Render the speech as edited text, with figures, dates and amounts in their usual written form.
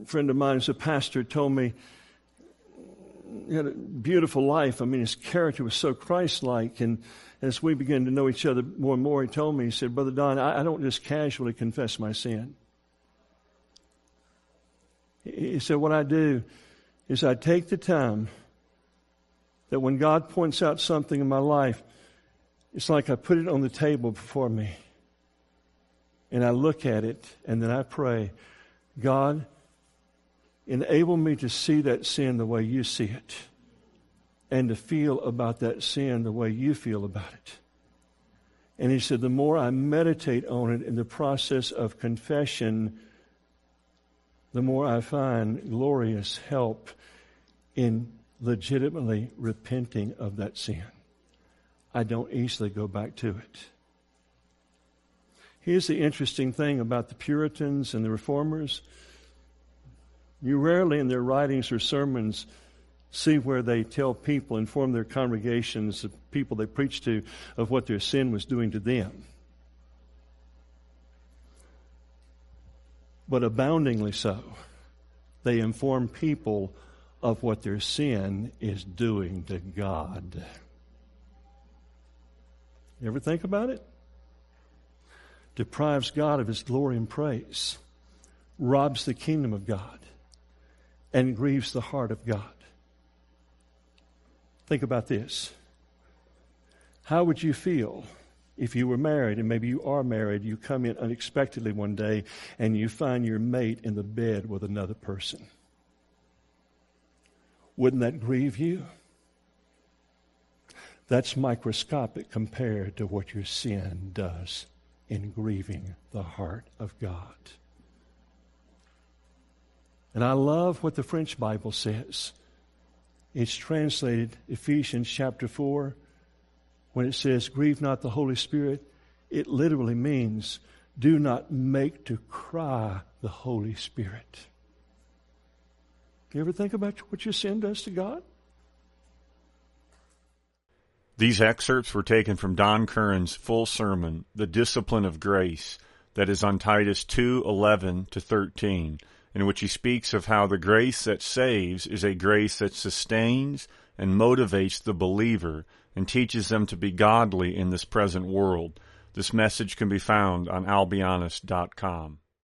friend of mine who's a pastor told me he had a beautiful life. I mean, his character was so Christ-like. And as we began to know each other more and more, he told me, he said, Brother Don, I don't just casually confess my sin. He said, what I do is I take the time that when God points out something in my life, it's like I put it on the table before me. And I look at it, and then I pray, God, enable me to see that sin the way you see it, and to feel about that sin the way you feel about it. And he said, the more I meditate on it in the process of confession, the more I find glorious help in legitimately repenting of that sin. I don't easily go back to it. Here's the interesting thing about the Puritans and the Reformers. You rarely in their writings or sermons see where they tell people, inform their congregations, the people they preach to, of what their sin was doing to them. But aboundingly so, they inform people of what their sin is doing to God. You ever think about it? Deprives God of His glory and praise, robs the kingdom of God, and grieves the heart of God. Think about this. How would you feel if you were married, and maybe you are married, you come in unexpectedly one day and you find your mate in the bed with another person? Wouldn't that grieve you? That's microscopic compared to what your sin does in grieving the heart of God. And I love what the French Bible says. It's translated Ephesians chapter 4. When it says, grieve not the Holy Spirit, it literally means do not make to cry the Holy Spirit. You ever think about what your sin does to God? These excerpts were taken from Don Curran's full sermon, The Discipline of Grace, that is on Titus 2:11-13, in which he speaks of how the grace that saves is a grace that sustains and motivates the believer and teaches them to be godly in this present world. This message can be found on albianus.com.